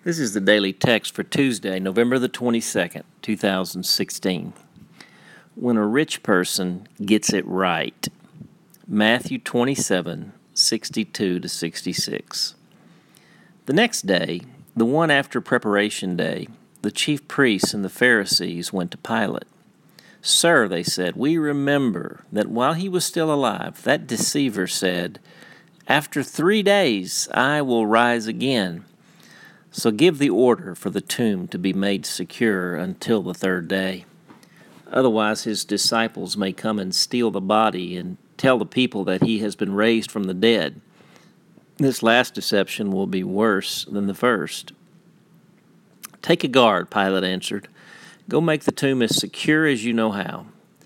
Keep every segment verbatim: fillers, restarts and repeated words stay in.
This is the daily text for Tuesday, November the twenty-second, two thousand sixteen. When a rich person gets it right. Matthew twenty-seven, sixty-two to sixty-six. The next day, the one after preparation day, the chief priests and the Pharisees went to Pilate. "Sir," they said, "we remember that while he was still alive, that deceiver said, 'After three days I will rise again.' So give the order for the tomb to be made secure until the third day. Otherwise his disciples may come and steal the body and tell the people that he has been raised from the dead. This last deception will be worse than the first." "Take a guard," Pilate answered. "Go make the tomb as secure as you know how."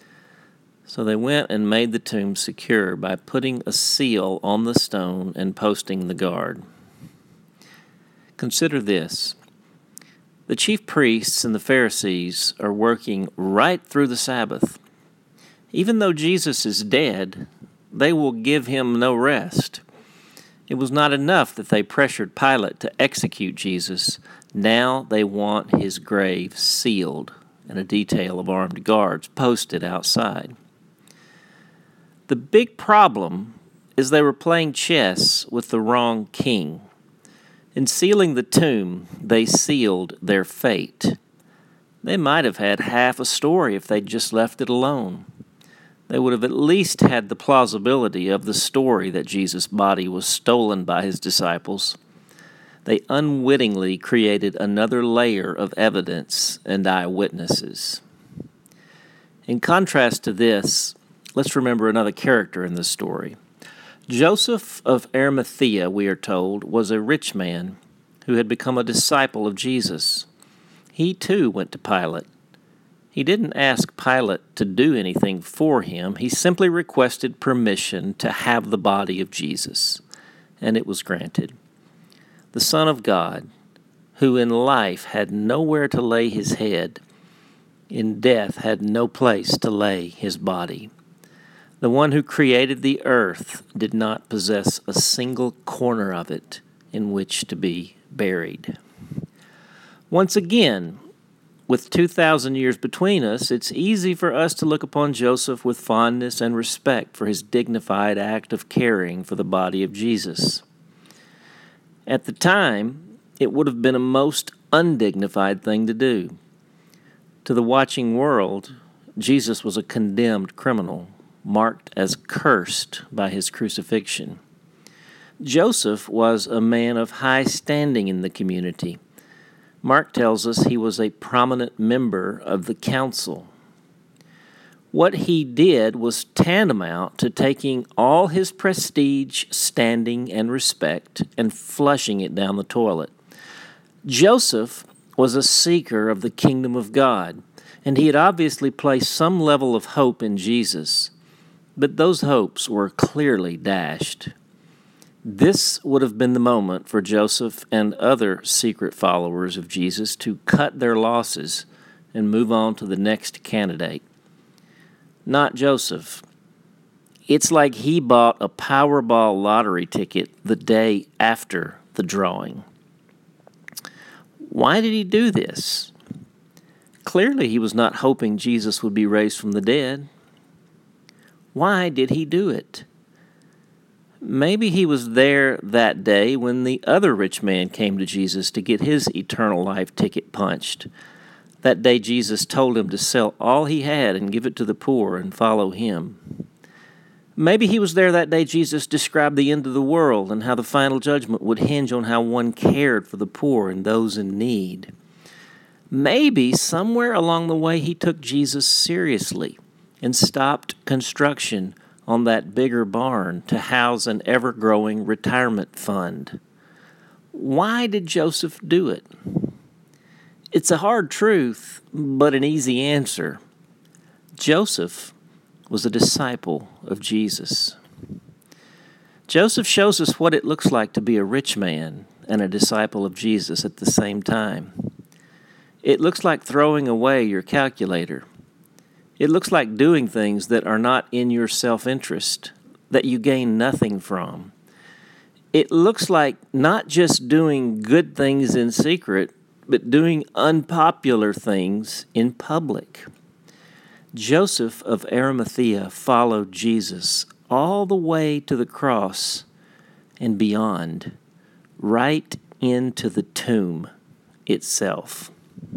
So they went and made the tomb secure by putting a seal on the stone and posting the guard. Consider this. The chief priests and the Pharisees are working right through the Sabbath. Even though Jesus is dead, they will give him no rest. It was not enough that they pressured Pilate to execute Jesus. Now they want his grave sealed and a detail of armed guards posted outside. The big problem is they were playing chess with the wrong king. In sealing the tomb, they sealed their fate. They might have had half a story if they'd just left it alone. They would have at least had the plausibility of the story that Jesus' body was stolen by his disciples. They unwittingly created another layer of evidence and eyewitnesses. In contrast to this, let's remember another character in this story. Joseph of Arimathea, we are told, was a rich man who had become a disciple of Jesus. He too went to Pilate. He didn't ask Pilate to do anything for him. He simply requested permission to have the body of Jesus, and it was granted. The Son of God, who in life had nowhere to lay his head, in death had no place to lay his body. The one who created the earth did not possess a single corner of it in which to be buried. Once again, with two thousand years between us, it's easy for us to look upon Joseph with fondness and respect for his dignified act of caring for the body of Jesus. At the time, it would have been a most undignified thing to do. To the watching world, Jesus was a condemned criminal, marked as cursed by his crucifixion. Joseph was a man of high standing in the community. Mark tells us he was a prominent member of the council. What he did was tantamount to taking all his prestige, standing, and respect and flushing it down the toilet. Joseph was a seeker of the kingdom of God, and he had obviously placed some level of hope in Jesus. But those hopes were clearly dashed. This would have been the moment for Joseph and other secret followers of Jesus to cut their losses and move on to the next candidate. Not Joseph. It's like he bought a Powerball lottery ticket the day after the drawing. Why did he do this? Clearly he was not hoping Jesus would be raised from the dead. Why did he do it? Maybe he was there that day when the other rich man came to Jesus to get his eternal life ticket punched. That day Jesus told him to sell all he had and give it to the poor and follow him. Maybe he was there that day Jesus described the end of the world and how the final judgment would hinge on how one cared for the poor and those in need. Maybe somewhere along the way he took Jesus seriously and stopped construction on that bigger barn to house an ever-growing retirement fund. Why did Joseph do it? It's a hard truth, but an easy answer. Joseph was a disciple of Jesus. Joseph shows us what it looks like to be a rich man and a disciple of Jesus at the same time. It looks like throwing away your calculator. It looks like doing things that are not in your self-interest, that you gain nothing from. It looks like not just doing good things in secret, but doing unpopular things in public. Joseph of Arimathea followed Jesus all the way to the cross and beyond, right into the tomb itself.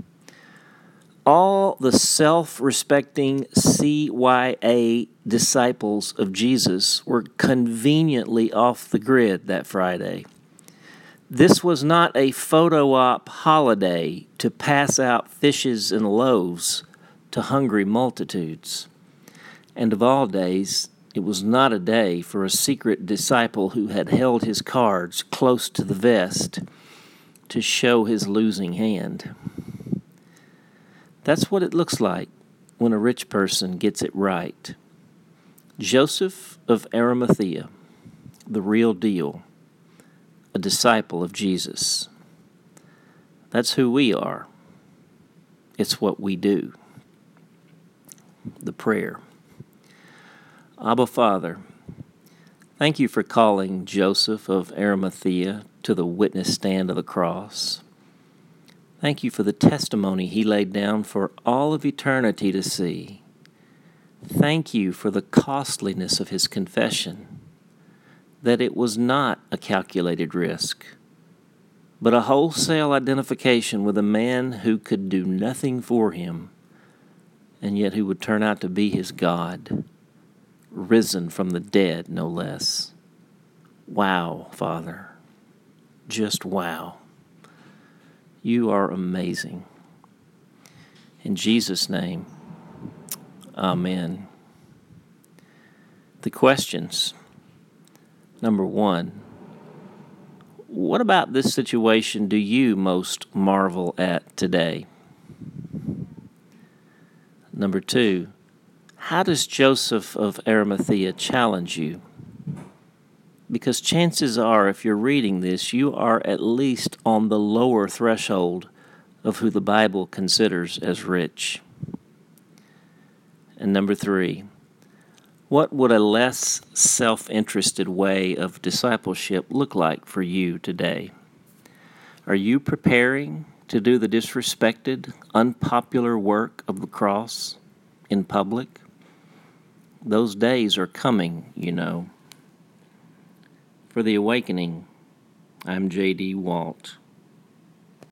All the self-respecting C Y A disciples of Jesus were conveniently off the grid that Friday. This was not a photo op holiday to pass out fishes and loaves to hungry multitudes. And of all days, it was not a day for a secret disciple who had held his cards close to the vest to show his losing hand. That's what it looks like when a rich person gets it right. Joseph of Arimathea, the real deal, a disciple of Jesus. That's who we are. It's what we do. The prayer. Abba, Father, thank you for calling Joseph of Arimathea to the witness stand of the cross. Thank you for the testimony he laid down for all of eternity to see. Thank you for the costliness of his confession, that it was not a calculated risk, but a wholesale identification with a man who could do nothing for him, and yet who would turn out to be his God, risen from the dead, no less. Wow, Father. Just wow. You are amazing. In Jesus' name, amen. The questions. Number one, what about this situation do you most marvel at today? Number two, how does Joseph of Arimathea challenge you? Because chances are, if you're reading this, you are at least on the lower threshold of who the Bible considers as rich. And number three, what would a less self-interested way of discipleship look like for you today? Are you preparing to do the disrespected, unpopular work of the cross in public? Those days are coming, you know. For The Awakening, I'm J D Walt.